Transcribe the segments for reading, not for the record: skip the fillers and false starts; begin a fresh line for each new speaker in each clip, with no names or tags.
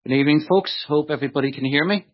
Good evening, folks. Hope everybody can hear me.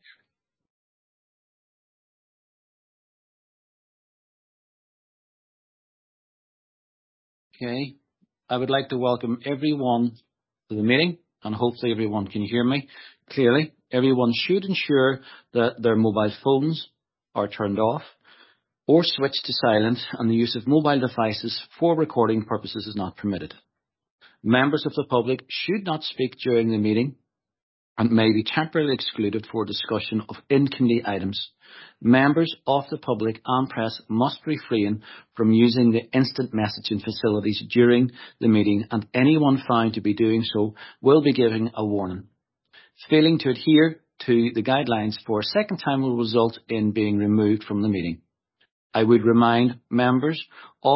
Okay. I would like to welcome everyone to the meeting, and hopefully everyone can hear me clearly. Everyone should ensure that their mobile phones are turned off or switched to silent, and the use of mobile devices for recording purposes is not permitted. Members of the public should not speak during the meeting and may be temporarily excluded for discussion of in-committee items. Members of the public and press must refrain from using the instant messaging facilities during the meeting, and anyone found to be doing so will be given a warning. Failing to adhere to the guidelines for a second time will result in being removed from the meeting. I would remind members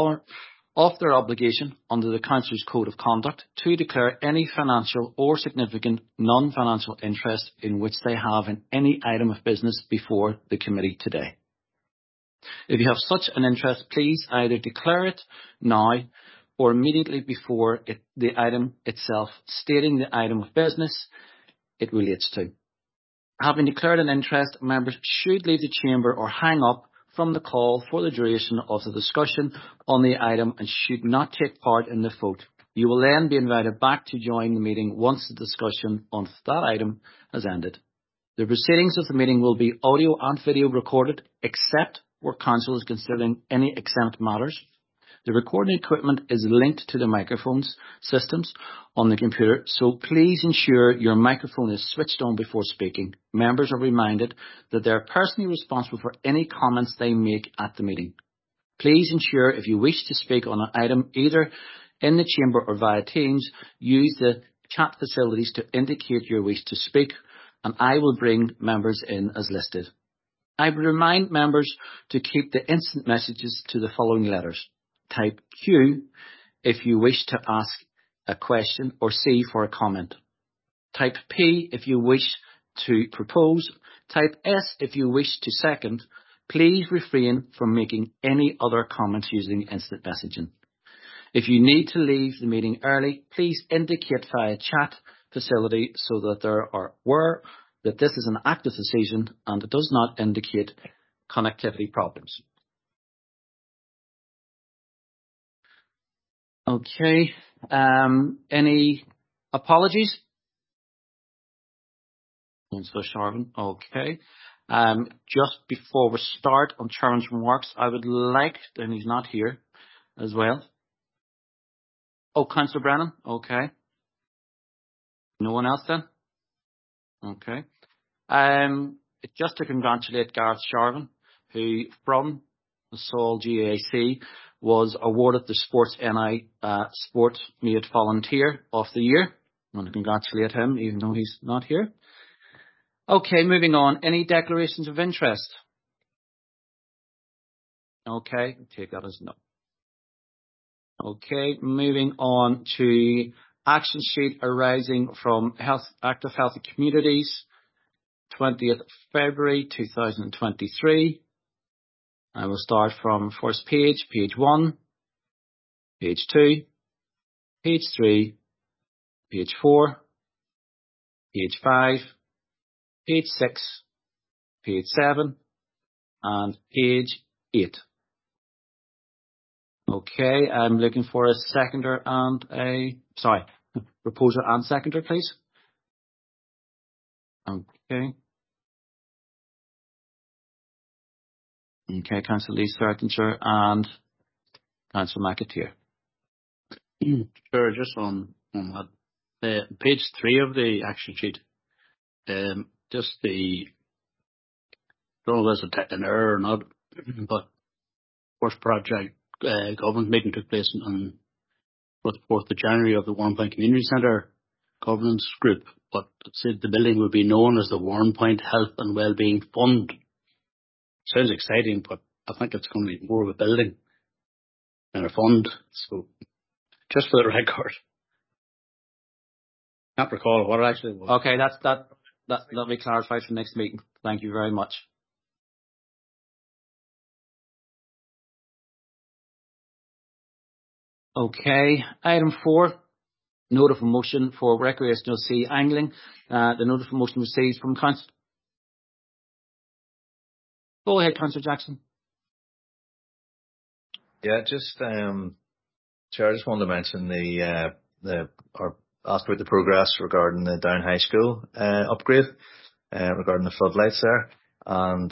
of their obligation under the Council's Code of Conduct to declare any financial or significant non-financial interest in which they have in any item of business before the committee today. If you have such an interest, please either declare it now or immediately before the item itself, stating the item of business it relates to. Having declared an interest, members should leave the chamber or hang up from the call for the duration of the discussion on the item and should not take part in the vote. You will then be invited back to join the meeting once the discussion on that item has ended. The proceedings of the meeting will be audio and video recorded, except where Council is considering any exempt matters. The recording equipment is linked to the microphones systems on the computer, so please ensure your microphone is switched on before speaking. Members are reminded that they are personally responsible for any comments they make at the meeting. Please ensure if you wish to speak on an item, either in the chamber or via Teams, use the chat facilities to indicate your wish to speak, and I will bring members in as listed. I would remind members to keep the instant messages to the following letters. Type Q if you wish to ask a question, or C for a comment. Type P if you wish to propose. Type S if you wish to second. Please refrain from making any other comments using instant messaging. If you need to leave the meeting early, please indicate via chat facility so that they are aware that this is an active decision and it does not indicate connectivity problems. Okay. Any apologies? Councillor Sharvin. Okay. Just before we start on Chairman's remarks, I would like, and he's not here as well. Oh, Councillor Brennan. Okay. No one else then? Okay. Just to congratulate Gareth Sharvin, who from the Seoul GAC was awarded the Sports NI Sport Made Volunteer of the Year. I want to congratulate him, even though he's not here. Okay, moving on. Any declarations of interest? Okay, take that as no. Okay, moving on to action sheet arising from Active Healthy Communities, 20th February 2023. I will start from first page, page 1, page 2, page 3, page 4, page 5, page 6, page 7, and page 8. Okay, I'm looking for a seconder and proposer and seconder, please. Okay. Okay, Councillor Lee Sertinger and Councillor McAteer.
Sure, just on that. Page 3 of the action sheet, just the, don't know if there's an error or not, but first project governance meeting took place on the 4th of January of the Warrenpoint Community Centre governance group, but it said the building would be known as the Warrenpoint Health and Wellbeing Fund. Sounds exciting, but I think it's going to be more of a building than a fund. So, just for the record, can't recall what it actually was.
Okay, let me clarify for the next meeting. Thank you very much. Okay, item 4, note of motion for recreational sea angling. The note of motion received from Councillor. Go ahead, Councillor Jackson.
Yeah, just Chair, I just wanted to mention or ask about the progress regarding the Down High School upgrade regarding the floodlights there, and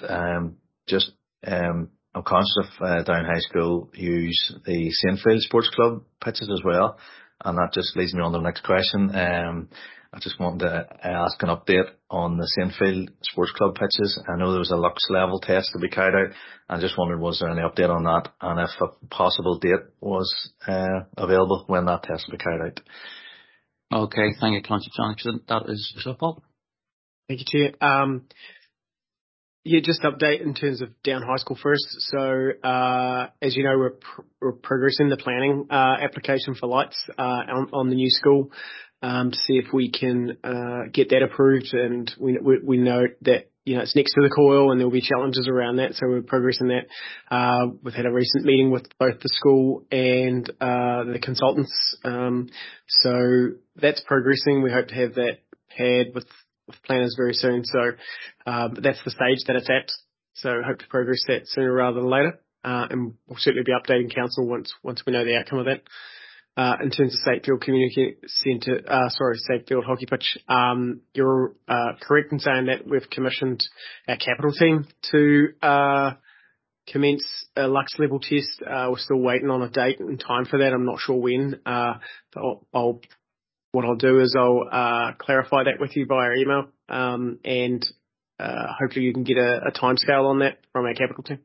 I'm conscious of Down High School use the Saintfield Sports Club pitches as well, and that just leads me on to the next question. I just wanted to ask an update on the Saintfield Sports Club pitches. I know there was a lux level test to be carried out. I just wondered, was there any update on that, and if a possible date was available when that test will be carried out?
Okay, thank you, Councillor Jackson. That is Paul.
Thank you, Chair. Yeah, just update in terms of Down High School first. So, as you know, we're progressing the planning application for lights on the new school to see if we can get that approved. And we know that, you know, it's next to the coil and there'll be challenges around that. So we're progressing that. We've had a recent meeting with both the school and the consultants. So that's progressing. We hope to have that paired with planners very soon. So but that's the stage that it's at. So hope to progress that sooner rather than later. And we'll certainly be updating council once we know the outcome of that. In terms of Sakefield Community Centre, Sakefield Hockey Pitch, you're correct in saying that we've commissioned our capital team to commence a lux level test. We're still waiting on a date and time for that. I'm not sure when. But what I'll do is I'll clarify that with you via email, and hopefully you can get a timescale on that from our capital team.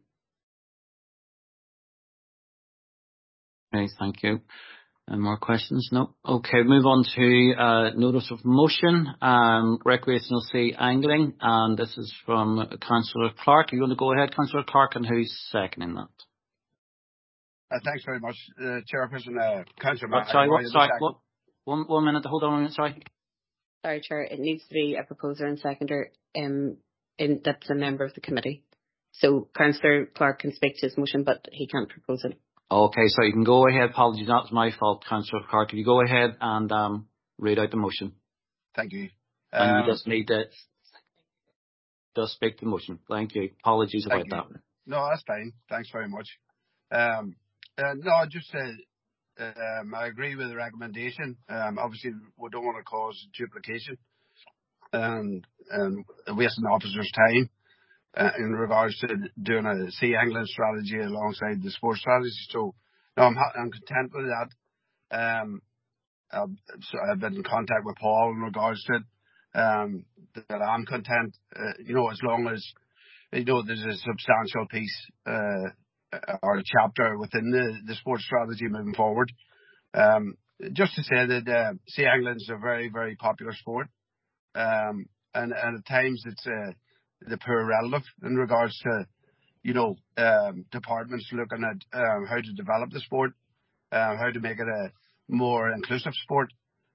Okay, thank you. And more questions? No. Okay, move on to notice of motion, recreational sea angling, and this is from Councillor Clark. Are you going to go ahead, Councillor Clark, and who's seconding that?
Thanks very much, Chairperson. Councillor
sorry, one minute. Hold on a minute. Sorry,
Chair. It needs to be a proposer and seconder, and that's a member of the committee. So Councillor Clark can speak to his motion, but he can't propose it.
Okay, so you can go ahead. Apologies, that's my fault, Councillor Clark. Can you go ahead and read out the motion?
Thank you.
And you just need to just speak the motion. Thank you. Apologies about that.
No, that's fine. Thanks very much. No, just I agree with the recommendation. Obviously, we don't want to cause duplication and wasting officers' time in regards to doing a sea angling strategy alongside the sports strategy. So, no, I'm content with that. So I've been in contact with Paul in regards to it. That I'm content, as long as, there's a substantial piece or a chapter within the sports strategy moving forward. Just to say that sea angling is a very, very popular sport. And at times it's the poor relative in regards to, departments looking at how to develop the sport, how to make it a more inclusive sport.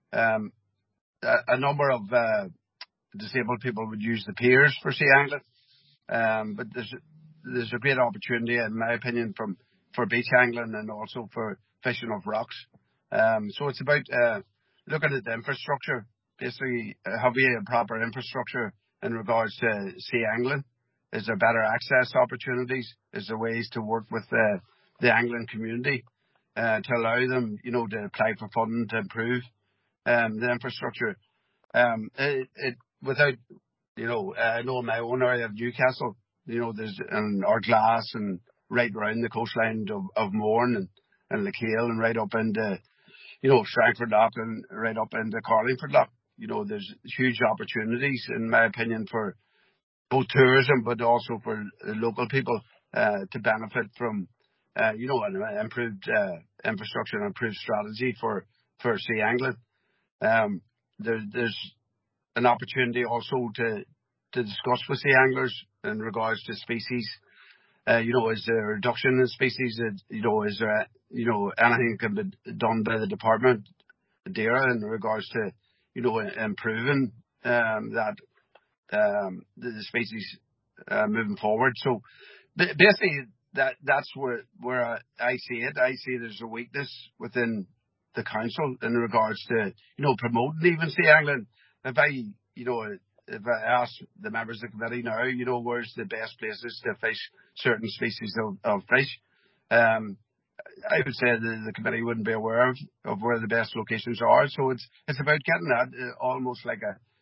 A number of disabled people would use the piers for sea angling, but there's a great opportunity, in my opinion, for beach angling and also for fishing off rocks. So it's about looking at the infrastructure. Basically, have we a proper infrastructure in regards to sea angling? Is there better access opportunities? Is there ways to work with the angling community to allow them, to apply for funding to improve the infrastructure? Without, I know in my own area of Newcastle, there's Ardglass and right around the coastline of Mourne and Lakehill and right up into, Strangford Lough and right up into Carlingford Lough. There's huge opportunities, in my opinion, for both tourism, but also for local people to benefit from, an improved infrastructure and improved strategy for sea angling. There's an opportunity also to discuss with sea anglers in regards to species. Is there a reduction in species? Is there, anything can be done by the department, DAERA, in regards to, improving the species moving forward. So basically, that's where I see it. I see there's a weakness within the council in regards to, promoting even sea angling. If I ask the members of the committee now, where's the best places to fish certain species of fish, I would say the committee wouldn't be aware of where the best locations are. So it's about getting that almost like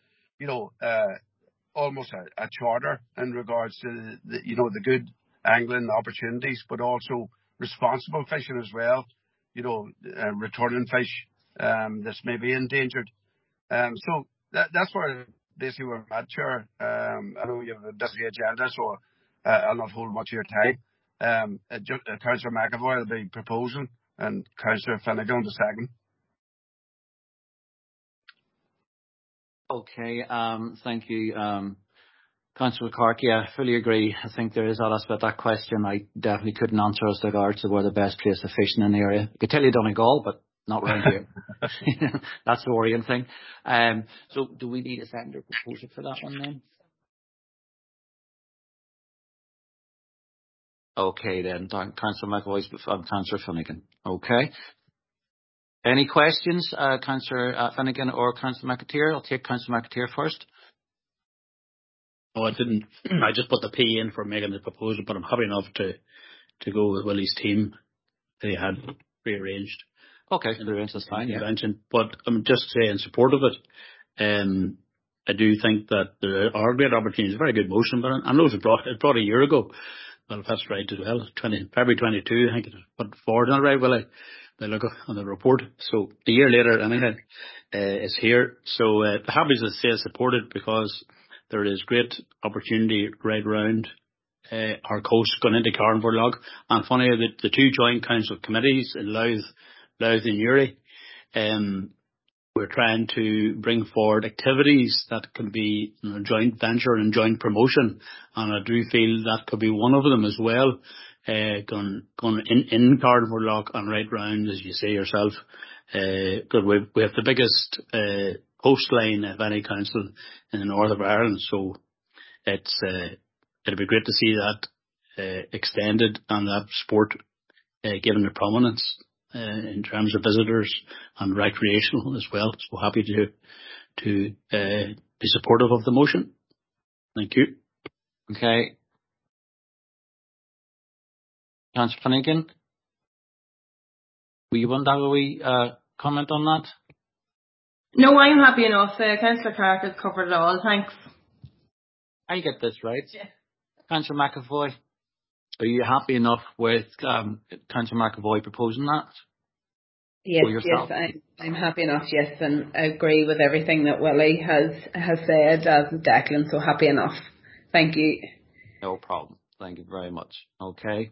almost a charter in regards to the good angling opportunities, but also responsible fishing as well. Returning fish that's maybe endangered. So that's where basically we're at, Chair. I know you have a busy agenda, so I'll not hold much of your time. Councillor McAvoy will be proposing, and Councillor Finnegan the second.
Okay, thank you, Councillor Clark. Yeah, I fully agree. I think there is a lot about that question. I definitely couldn't answer as regards to where the best place of fishing in the area. I could tell you Donegal, but not around here. That's the worrying thing. So do we need a secondary proposal for that one then? Okay then, Councillor McAvoy and Councillor Finnegan. Okay. Any questions, Councillor Finnegan or Councillor McAteer? I'll take Councillor McAteer first.
No, I didn't. I just put the P in for making the proposal, but I'm happy enough to go with Willie's team that he had rearranged.
Okay, that's fine, yeah.
But I'm just in support of it. I do think that there are great opportunities, very good motion, but I know it brought a year ago. Well, if that's right as well, February 22, I think it was put forward on right, Willie. They look on the report. So a year later, anyhow, it's here. So happy to say supported because there is great opportunity right around our coast going into Carnforth Lough. And funny, the two joint council committees in Louth and Uri, we're trying to bring forward activities that can be joint venture and joint promotion. And I do feel that could be one of them as well. Going in Carnforth Lough and right round, as you say yourself, because we have the biggest coastline of any council in the north of Ireland, so it'd be great to see that extended and that sport given the prominence in terms of visitors and recreational as well. So happy to be supportive of the motion. Thank you.
Okay. Councillor Finnegan, will you want to have a wee comment on that?
No, I'm happy enough. Councillor Clark has covered it all. Thanks.
I get this right.
Yeah.
Councillor McAvoy, are you happy enough with Councillor McAvoy proposing that?
Yes, I'm happy enough, yes, and I agree with everything that Willie has said as Declan, so happy enough. Thank you.
No problem. Thank you very much. Okay.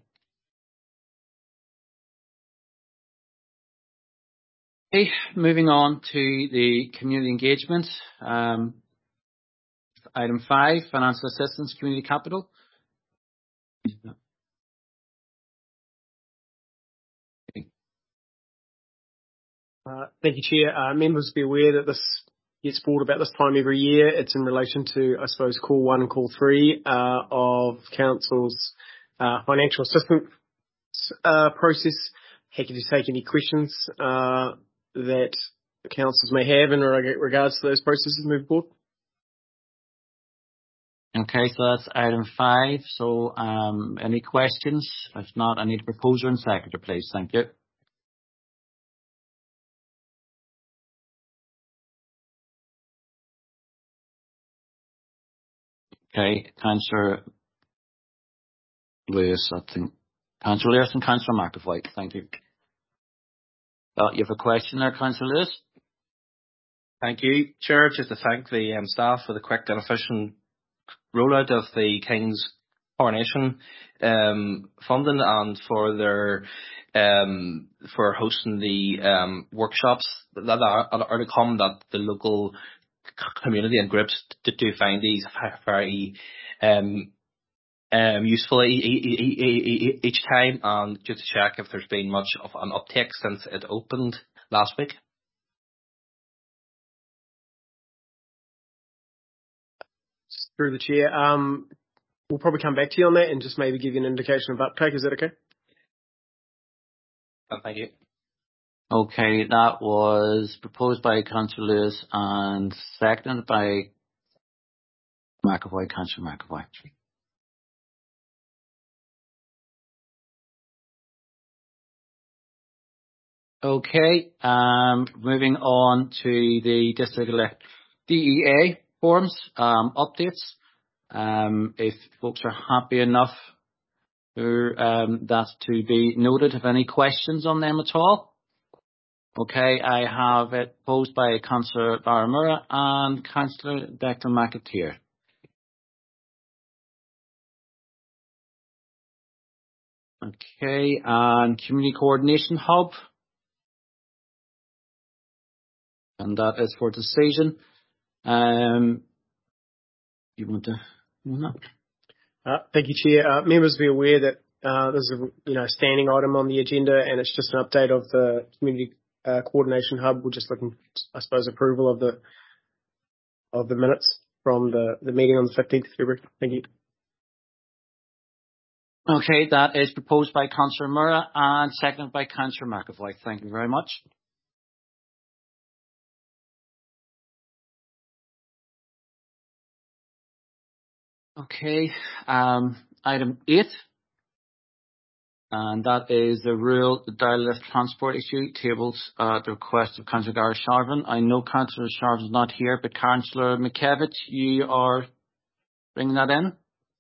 Okay, moving on to the community engagement. Item 5, financial assistance, community capital.
Thank you, Chair. Members be aware that this gets brought about this time every year. It's in relation to, I suppose, call 1 and call 3 of Council's financial assistance process. Happy to take any questions that the councils may have in regards to those processes moving forward.
Okay, so that's item 5. So any questions? If not, I need a proposer and secretary, please. Thank you. Okay, Councillor Lewis, I think. Councillor Lewis and Councillor McAvoy. Thank you. You have a question there, Councillor Lewis?
Thank you, Chair. Just to thank the staff for the quick and efficient rollout of the King's Coronation funding and for their for hosting the workshops that are to come, that the local community and groups do find these very useful each time, and just to check if there's been much of an uptake since it opened last week.
Through the Chair, we'll probably come back to you on that and just maybe give you an indication of uptake. Is that okay?
Thank you.
Okay, that was proposed by Councillor Lewis and seconded by McAvoy, Councillor McAvoy. Okay, moving on to the district DEA forms, updates. If folks are happy enough for that to be noted, have any questions on them at all? Okay, I have it posed by Councillor Barramura and Councillor Declan McAteer. Okay, and Community Coordination Hub. And that is for decision. You want to? No.
Thank you, Chair. Members be aware that this is a standing item on the agenda, and it's just an update of the Community Coordination Hub. We're just looking, I suppose, approval of the minutes from the meeting on the 15th of February. Thank you.
Okay, that is proposed by Councillor Murrah and seconded by Councillor McAvoy. Thank you very much. Okay, item 8, and that is the rural dial-lift transport issue tabled at the request of Councillor Gareth Sharvin. I know Councillor Sharvin is not here, but Councillor McKevitt, you are bringing that in?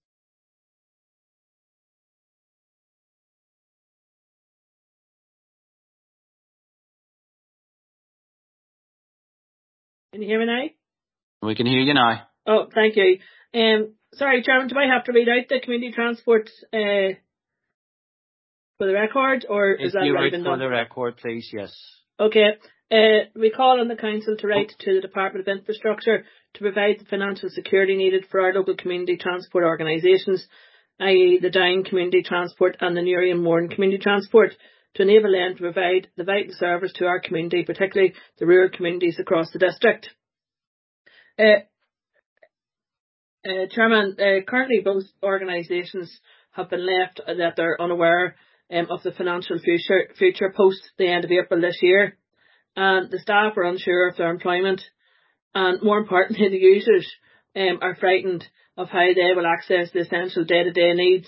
Can you hear me now?
We can hear you now.
Oh, thank you. Sorry, Chairman, do I have to read out the community transport for the record, or is that already been done?
For the record, please, yes.
Okay. We call on the Council to write to the Department of Infrastructure to provide the financial security needed for our local community transport organisations, i.e. the Down Community Transport and the Newry and Mourne Community Transport, to enable them to provide the vital service to our community, particularly the rural communities across the district. Chairman, currently both organisations have been left that they're unaware of the financial future post the end of April this year, and the staff are unsure of their employment, and more importantly the users are frightened of how they will access the essential day-to-day needs.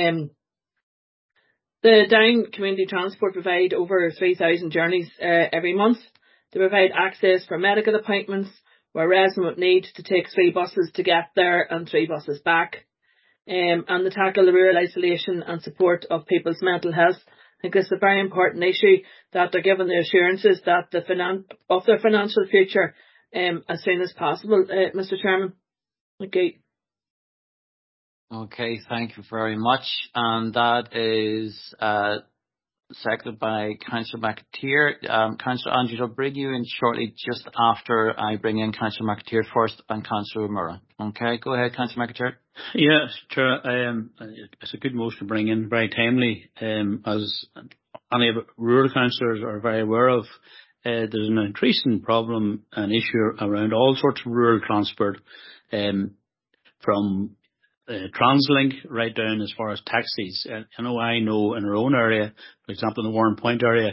The Down Community Transport provide over 3,000 journeys every month. They provide access for medical appointments, where residents would need to take 3 buses to get there and 3 buses back. And they tackle the rural isolation and support of people's mental health. I think it's a very important issue that they're given the assurances that of their financial future as soon as possible, Mr. Chairman. Okay.
Okay, thank you very much. And that is seconded by Councillor McAteer. Councillor Andrews, I'll bring you in shortly just after I bring in Councillor McAteer first and Councillor Murrah. Okay, go ahead, Councillor McAteer.
Yes, Chair. It's a good motion to bring in, very timely. As any of rural councillors are very aware of, there's an increasing problem and issue around all sorts of rural transport, from TransLink right down as far as taxis. I know in our own area, for example, in the Warren Point area,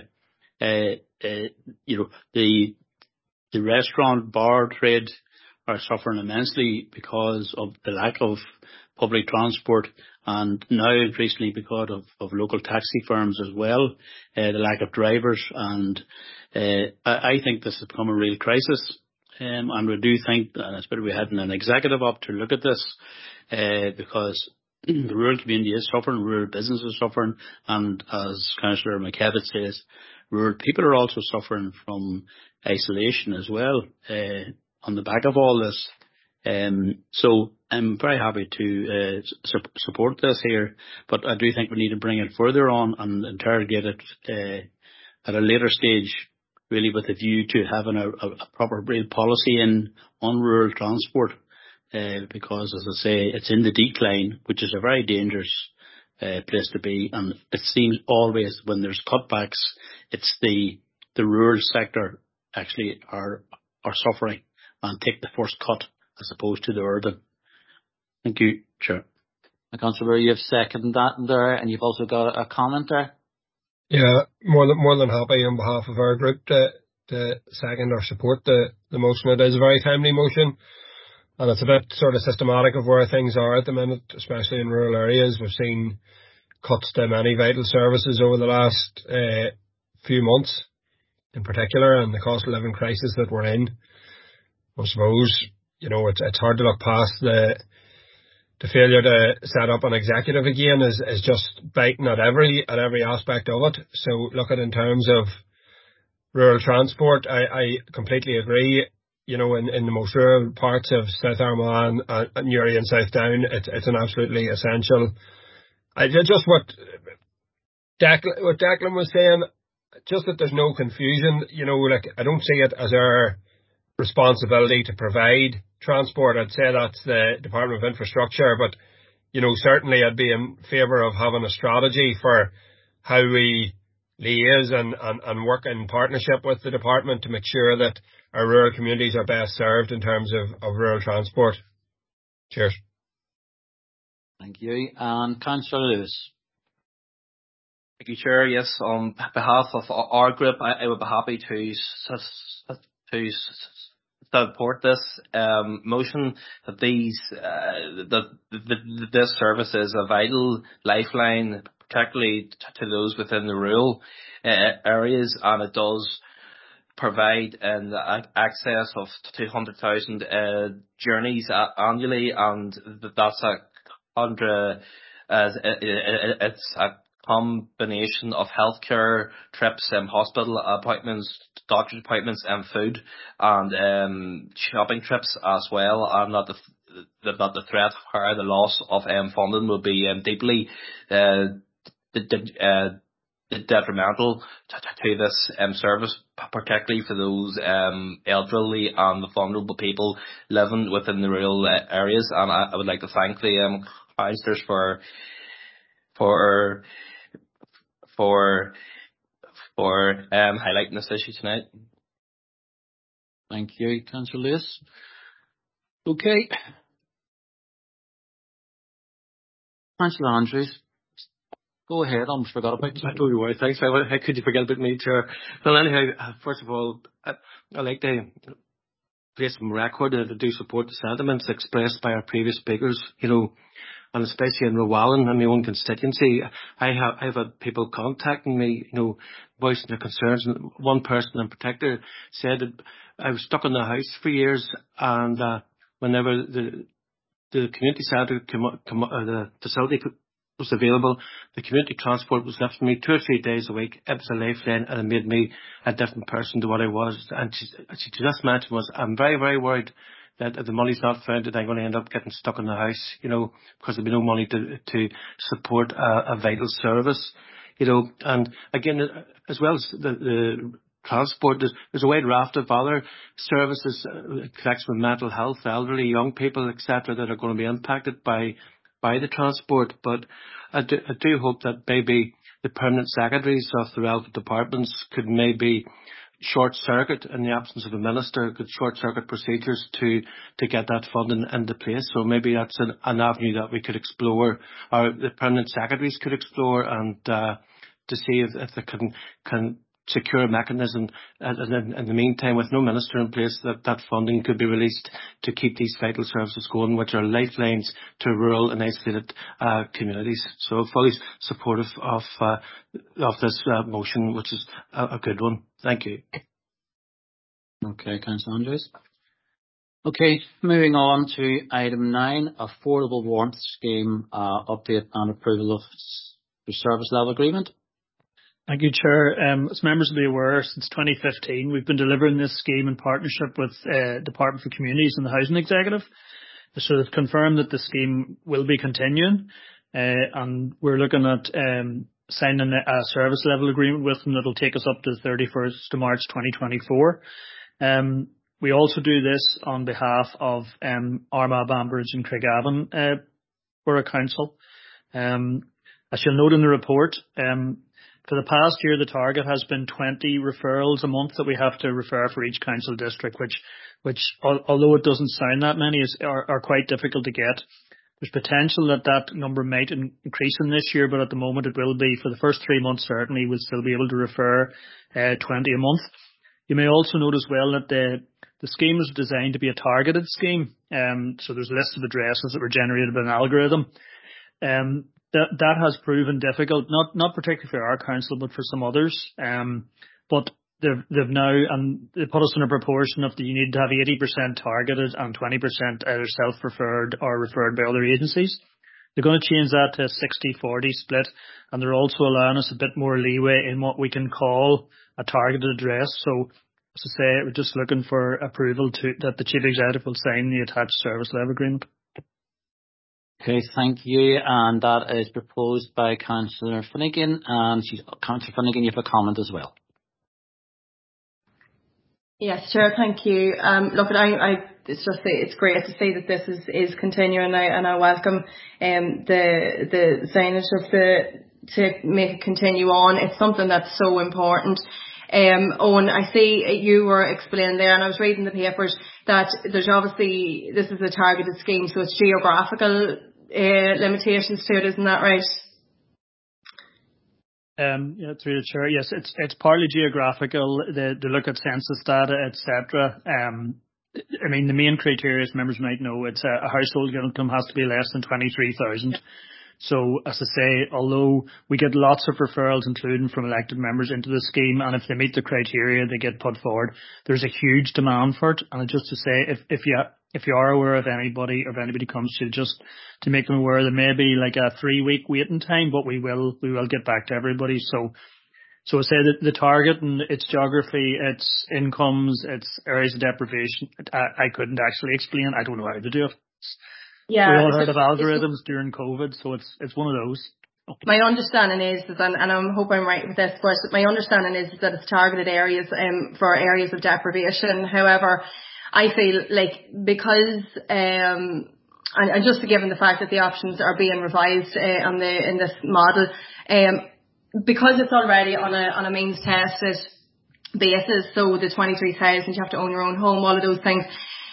the restaurant bar trade are suffering immensely because of the lack of public transport, and now increasingly because of local taxi firms as well, the lack of drivers, and I think this has become a real crisis. And we do think that it's better we had an executive up to look at this, because the rural community is suffering, rural business is suffering, and as Councillor McKevitt says, rural people are also suffering from isolation as well, on the back of all this. So I'm very happy to support this here, but I do think we need to bring it further on and interrogate it at a later stage, really with a view to having a proper real policy on rural transport, because, as I say, it's in the decline, which is a very dangerous place to be, and it seems always when there's cutbacks, it's the rural sector actually are suffering and take the first cut as opposed to the urban. Thank you, Chair.
Councillor, you've seconded that there, and you've also got a comment there.
Yeah, more than happy on behalf of our group to second or support the motion. It is a very timely motion, and it's a bit sort of systematic of where things are at the minute, especially in rural areas. We've seen cuts to many vital services over the last few months, in particular, and the cost of living crisis that we're in. I suppose, it's hard to look past the failure to set up an executive again is just biting at every aspect of it. So look at in terms of rural transport, I completely agree. In the most rural parts of South Armagh and Newry and South Down, it's an absolutely essential. Just what Declan was saying, just that there's no confusion. I don't see it as our responsibility to provide transport. I'd say that's the Department of Infrastructure, but certainly I'd be in favour of having a strategy for how we liaise and work in partnership with the department to make sure that our rural communities are best served in terms of rural transport. Cheers.
Thank you. And Councillor Lewis.
Thank you, Chair. Yes, on behalf of our group, I would be happy to support this motion that this service is a vital lifeline, particularly to those within the rural areas, and it does provide an access of 200,000 journeys annually, and that's it's a combination of healthcare trips, hospital appointments, doctor's appointments, and food, and shopping trips as well, and that the threat or the loss of funding will be deeply detrimental to this service, particularly for those elderly and the vulnerable people living within the rural areas. And I would like to thank the councillors for highlighting this issue tonight.
Thank you, Councillor Lewis. Okay. Councillor Andrews. Go ahead, I almost forgot about you.
I don't know why, thanks. How could you forget about me, Chair? Well, anyhow, first of all, I like to place some record to do support the sentiments expressed by our previous speakers, and especially in Rowallan and my own constituency. I have had people contacting me, voicing their concerns, and one person in particular said that I was stuck in the house for years, and whenever the community centre the facility was available, the community transport was lifting me 2 or 3 days a week. It was a lifeline, and it made me a different person to what I was. And she just mentioned was, I'm very, very worried that if the money's not found, that I'm going to end up getting stuck in the house, because there'll be no money to support a vital service, and again, as well as the transport, there's a wide raft of other services, connection with mental health, elderly, young people, etc., that are going to be impacted by the transport. But I do hope that maybe the permanent secretaries of the relevant departments could maybe short circuit, in the absence of a minister, could short circuit procedures to get that funding into place. So maybe that's an avenue that we could explore, or the permanent secretaries could explore, and to see if they can secure a mechanism, and in the meantime, with no minister in place, that funding could be released to keep these vital services going, which are lifelines to rural and isolated communities. So fully supportive of this motion, which is a good one. Thank you.
Okay, Councillor Andrews. Okay, moving on to item 9, Affordable Warmth Scheme update and approval of the service level agreement.
Thank you, Chair. As members will be aware, since 2015, we've been delivering this scheme in partnership with Department for Communities and the Housing Executive. So they've confirmed that the scheme will be continuing, and we're looking at signing a service level agreement with them that will take us up to the 31st of March 2024. We also do this on behalf of Armagh, Banbridge and Craigavon Borough Council. As you'll note in the report, for the past year, the target has been 20 referrals a month that we have to refer for each council district, which although it doesn't sound that many, are quite difficult to get. There's potential that number might increase in this year, but at the moment it will be for the first 3 months. Certainly, we'll still be able to refer 20 a month. You may also note as well that the scheme is designed to be a targeted scheme. So there's a list of addresses that were generated by an algorithm. That has proven difficult, not particularly for our council, but for some others. But they've now, and they put us in a proportion of you need to have 80% targeted and 20% either self-referred or referred by other agencies. They're going to change that to a 60-40 split, and they're also allowing us a bit more leeway in what we can call a targeted address. So, as I say, we're just looking for approval that the Chief Executive will sign the attached service level agreement.
Okay, thank you. And that is proposed by Councillor Finnegan. And Councillor Finnegan, you have a comment as well.
Yes, Chair, thank you. Look, it's great to see that this is continuing, and I welcome the signage to make it continue on. It's something that's so important. Owen, I see you were explaining there, and I was reading the papers that there's obviously, this is a targeted scheme, so it's geographical limitations to it, isn't that right?
Yeah, through the chair. Yes, it's partly geographical. They look at census data, etc. I mean, the main criteria, as members might know, it's a household income has to be less than 23,000. So, as I say, although we get lots of referrals, including from elected members, into the scheme, and if they meet the criteria, they get put forward. There's a huge demand for it, and just to say, if you are aware of anybody, or if anybody comes to, just to make them aware, there may be like a 3-week waiting time, but we will get back to everybody. So I say that the target and its geography, its incomes, its areas of deprivation, I couldn't actually explain. I don't know how to do it.
Yeah,
we all heard of algorithms during COVID, so it's one of those.
My understanding is, and I hope I'm right with this, but my understanding is that it's targeted areas for areas of deprivation. However, I feel like because and just given the fact that the options are being revised in this model, because it's already on a means tested basis, so the 23,000, you have to own your own home, all of those things.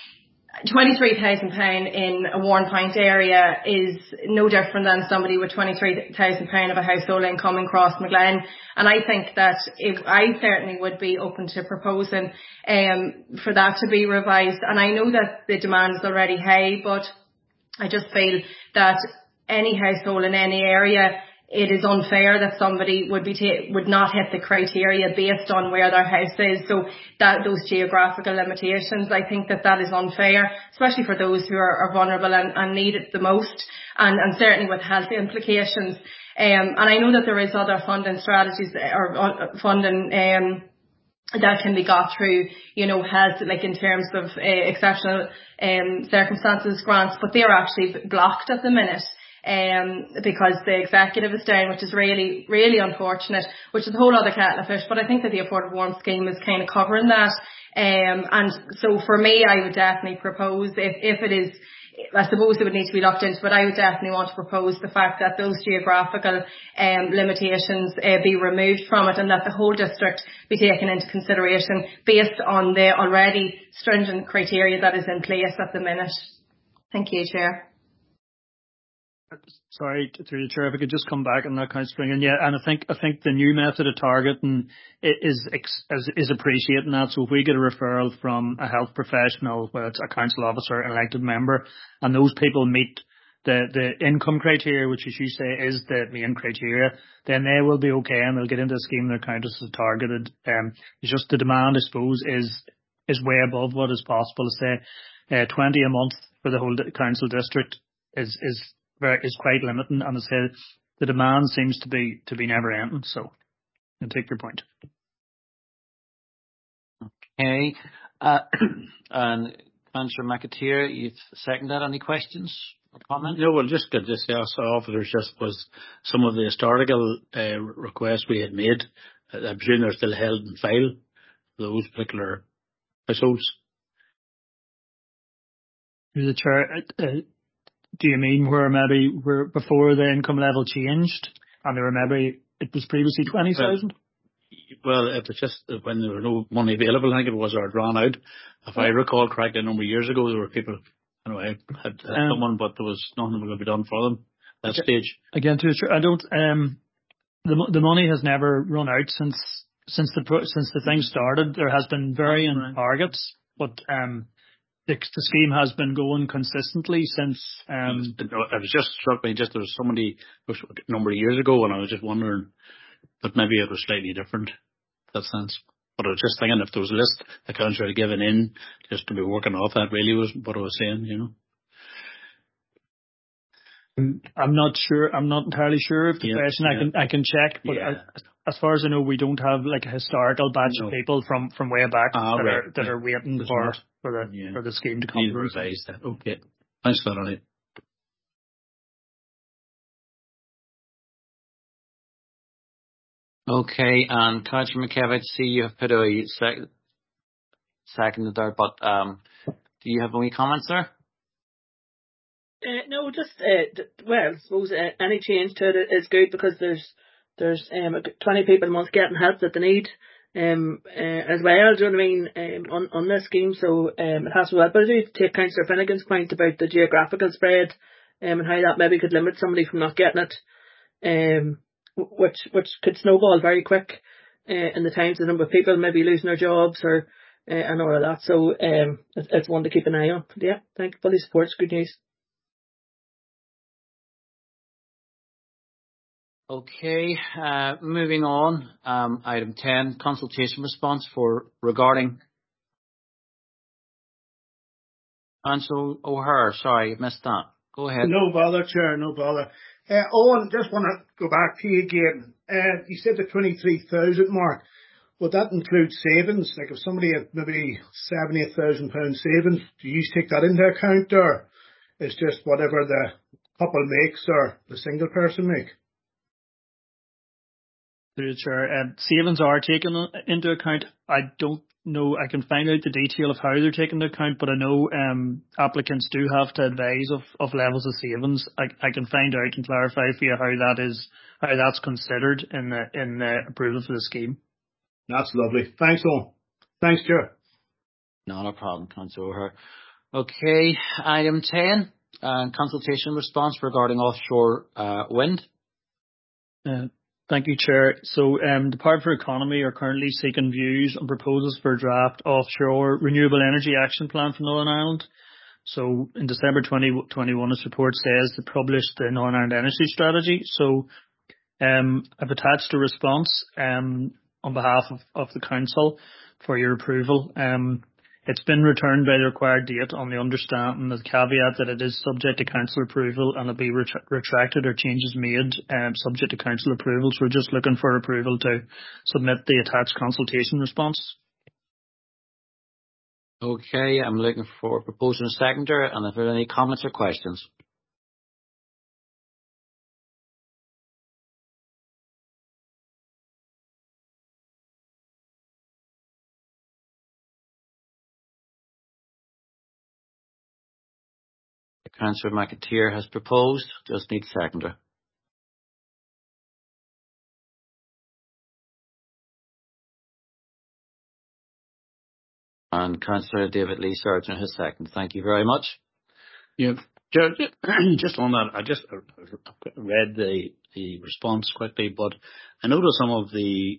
£23,000 in a Warrenpoint area is no different than somebody with £23,000 of a household income in Crossmaglen. And I think that I certainly would be open to proposing for that to be revised. And I know that the demand is already high, but I just feel that any household in any area, it is unfair that somebody would not hit the criteria based on where their house is. So that those geographical limitations, I think that is unfair, especially for those who are vulnerable and need it the most, and certainly with health implications. And I know that there is other funding strategies or funding that can be got through, health, like in terms of exceptional circumstances grants, but they're actually blocked at the minute. Because the executive is down, which is really, really unfortunate, which is a whole other kettle of fish. But I think that the Affordable Warmth Scheme is kind of covering that. And so for me, I would definitely propose, if it is, I suppose it would need to be looked into, but I would definitely want to propose the fact that those geographical limitations be removed from it, and that the whole district be taken into consideration based on the already stringent criteria that is in place at the minute. Thank you, Chair.
Sorry, through the chair, if I could just come back on that kind of spring. And yeah, and I think the new method of targeting is appreciating that. So if we get a referral from a health professional, whether it's a council officer, an elected member, and those people meet the income criteria, which as you say is the main criteria, then they will be okay and they'll get into the scheme. Their account is targeted. It's just the demand, I suppose, is way above what is possible. To say 20 a month for the whole council district is quite limiting, and as I said, the demand seems to be never ending. So, I take your point.
Okay, and Councillor McAteer, you've seconded that. Any questions or comments?
No, well, just to say, officers, just was some of the historical requests we had made. I presume they're still held in file for those particular households.
Through the chair. Do you mean where before the income level changed and it was previously 20,000?
Well, it was just when there was no money available, I think it was, or it ran out. If I recall correctly, a number of years ago, there were people Anyway, had someone, but there was nothing going to be done for them at that stage.
Again, I don't. The money has never run out since the thing started. There has been varying targets, but the scheme has been going consistently since.
It was just struck me there was somebody a number of years ago, and I was just wondering, but maybe it was slightly different in that sense. But I was just thinking if there was a list the council had given in just to be working off, that really was what I was saying, you know.
I'm not sure. I'm not entirely sure of the question. I can check, but as far as I know, we don't have like a historical batch of people from way back that are waiting for the scheme to come.
Revised that. Okay. Thanks for that, Elliot.
Okay, and Councillor McKevitt, see you have put a second there, but do you have any comments there?
No, just well, I suppose any change to it is good because there's 20 people a month getting help that they need as well. Do you know what I mean? On this scheme, so it has to help. But I do take Councillor Finnegan's point about the geographical spread and how that maybe could limit somebody from not getting it. Which could snowball very quick in the times the number of people maybe losing their jobs or and all of that. So it's one to keep an eye on. But yeah, thank you. Fully support. It's good news.
Okay, moving on. Item 10, consultation response regarding Councillor O'Hare. Sorry, I missed that. Go ahead.
No bother, Chair, no bother. Owen, just want to go back to you again. You said the 23,000 mark. Would that include savings? Like if somebody had maybe £78,000 savings, do you take that into account, or it's just whatever the couple makes or the single person make?
Sure. Savings are taken into account. I don't know. I can find out the detail of how they're taken into account, but I know applicants do have to advise of levels of savings. I can find out and clarify for you how that's considered in the approval for the scheme.
That's lovely. Thanks, Owen. Thanks, Chair.
Not a problem, Councillor O'Hare. Okay, item 10, consultation response regarding offshore wind.
Thank you, Chair. So, Department for Economy are currently seeking views and proposals for a draft offshore renewable energy action plan for Northern Ireland. So, in December 2021, this report says they published the Northern Ireland Energy Strategy. So, I've attached a response on behalf of the Council for your approval. It's been returned by the required date on the understanding, the caveat that it is subject to Council approval and it'll be retracted or changes made subject to Council approval. So we're just looking for approval to submit the attached consultation response.
Okay, I'm looking for proposer and seconder, and if there are any comments or questions. Councillor McAteer has proposed, just need seconder. And Councillor David Lee Sargent has seconded. Thank you very much.
Yeah, just on that, I just read the response quickly, but I noticed some of the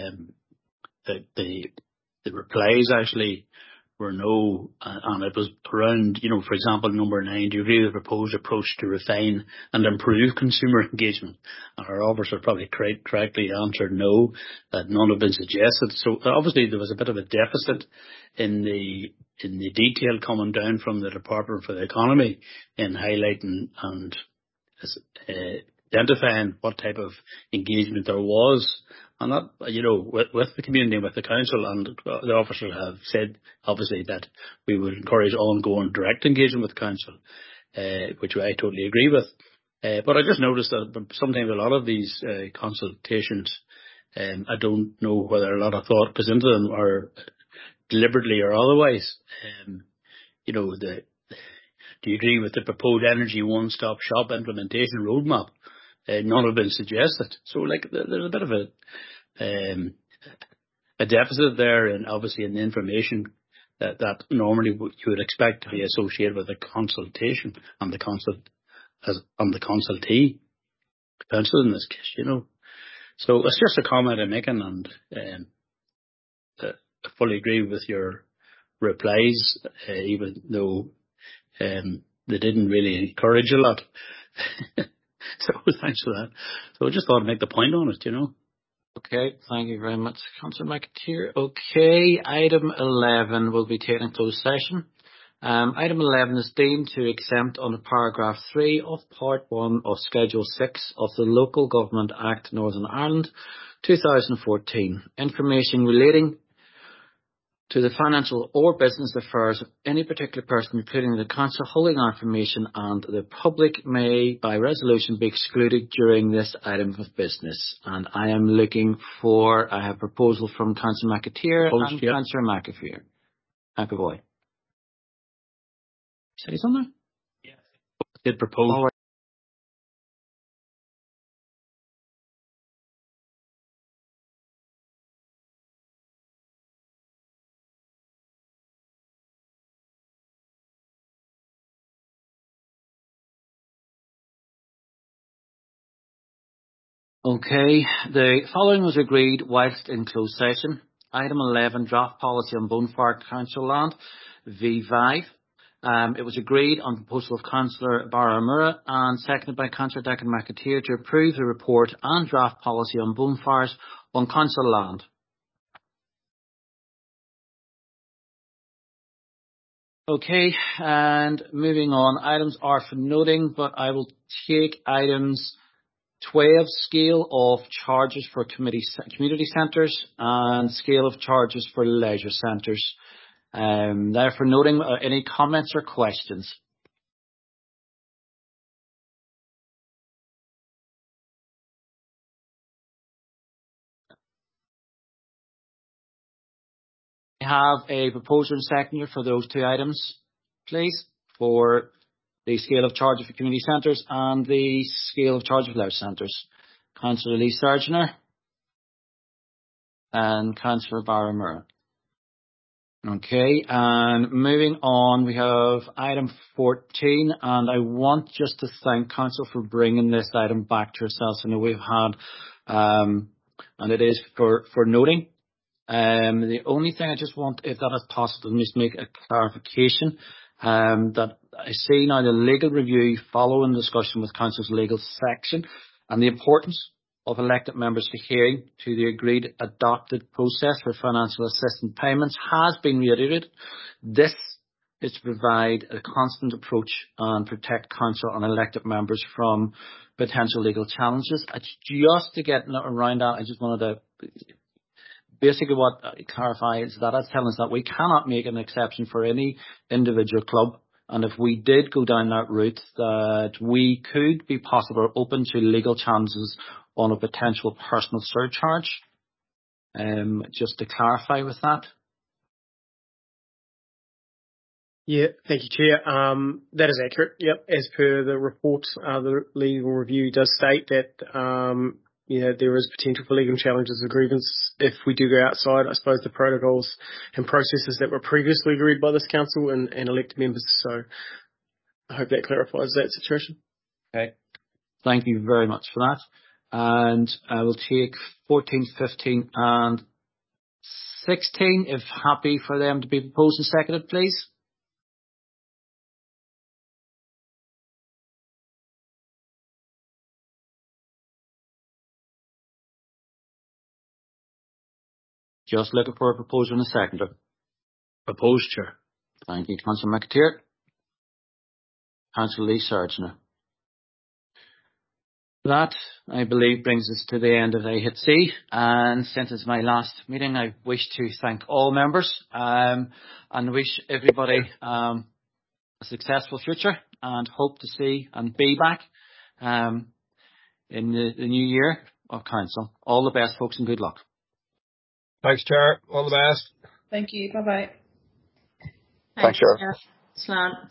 replies actually were no, and it was around, you know, for example, number 9, do you agree with the proposed approach to refine and improve consumer engagement? And our officer probably correctly answered no, that none have been suggested. So obviously there was a bit of a deficit in the detail coming down from the Department for the Economy in highlighting and identifying what type of engagement there was. And that, you know, with the community and with the council, and the officers have said, obviously, that we would encourage ongoing direct engagement with the council, which I totally agree with. But I just noticed that sometimes a lot of these consultations, I don't know whether a lot of thought goes into them, or deliberately or otherwise. You know, do you agree with the proposed energy one-stop shop implementation roadmap? None have been suggested. So, like, there's a bit of a deficit there, and obviously in the information that normally you would expect to be associated with a consultation and the consultee, council in this case, So it's just a comment I'm making, and I fully agree with your replies, even though they didn't really encourage a lot. So thanks for that. So I just thought I'd make the point on it,
Okay, thank you very much, Councillor McAteer. Okay, item 11 will be taken in closed session. Item 11 is deemed to exempt under paragraph 3 of part 1 of Schedule 6 of the Local Government Act Northern Ireland 2014. Information relating to the financial or business affairs of any particular person, including the council holding information, and the public may, by resolution, be excluded during this item of business. And I am looking for a proposal from Councillor McAteer and Councillor McAvoy. Said he's on there?
Yes. Did propose.
All right. Okay, the following was agreed whilst in closed session. Item 11, draft policy on bonfire council land, V5. It was agreed on proposal of Councillor Barramura and seconded by Councillor Declan McAteer to approve the report and draft policy on bonfires on council land. Okay, and moving on, items are for noting, but I will take items 12, scale of charges for community centres and scale of charges for leisure centres. Therefore, noting any comments or questions. I have a proposer and seconder for those two items, please, for the scale of charges for community centres and the scale of charges for leisure centres. Councillor Lee Sarginer and Councillor Barramura. Okay, and moving on, we have item 14, and I want just to thank Council for bringing this item back to ourselves. I know we've had, and it is for noting. The only thing I just want, if that is possible, is make a clarification that I see now the legal review following discussion with Council's legal section and the importance of elected members adhering to the agreed adopted process for financial assistance payments has been reiterated. This is to provide a constant approach and protect council and elected members from potential legal challenges. It's just to get around that, I just wanted to basically what I clarify is that it's telling us that we cannot make an exception for any individual club. And if we did go down that route, that we could be possible open to legal challenges on a potential personal surcharge. Just to clarify with that.
Yeah, thank you, Chair. That is accurate. Yep, as per the report, the legal review does state that there is potential for legal challenges or grievance if we do go outside, I suppose, the protocols and processes that were previously agreed by this council and elected members. So I hope that clarifies that situation.
Okay. Thank you very much for that. And I will take 14, 15 and 16, if happy for them to be proposed and seconded, please. Just looking for a proposer and a seconder.
Proposed, Chair.
Thank you, Councillor McAteer. Councillor Lee Sarginer. That, I believe, brings us to the end of AHC, and since it's my last meeting, I wish to thank all members and wish everybody a successful future, and hope to see and be back in the new year of council. All the best, folks, and good luck.
Thanks, Chair. All the best.
Thank you. Bye-bye.
Thanks, Chair.
Slán.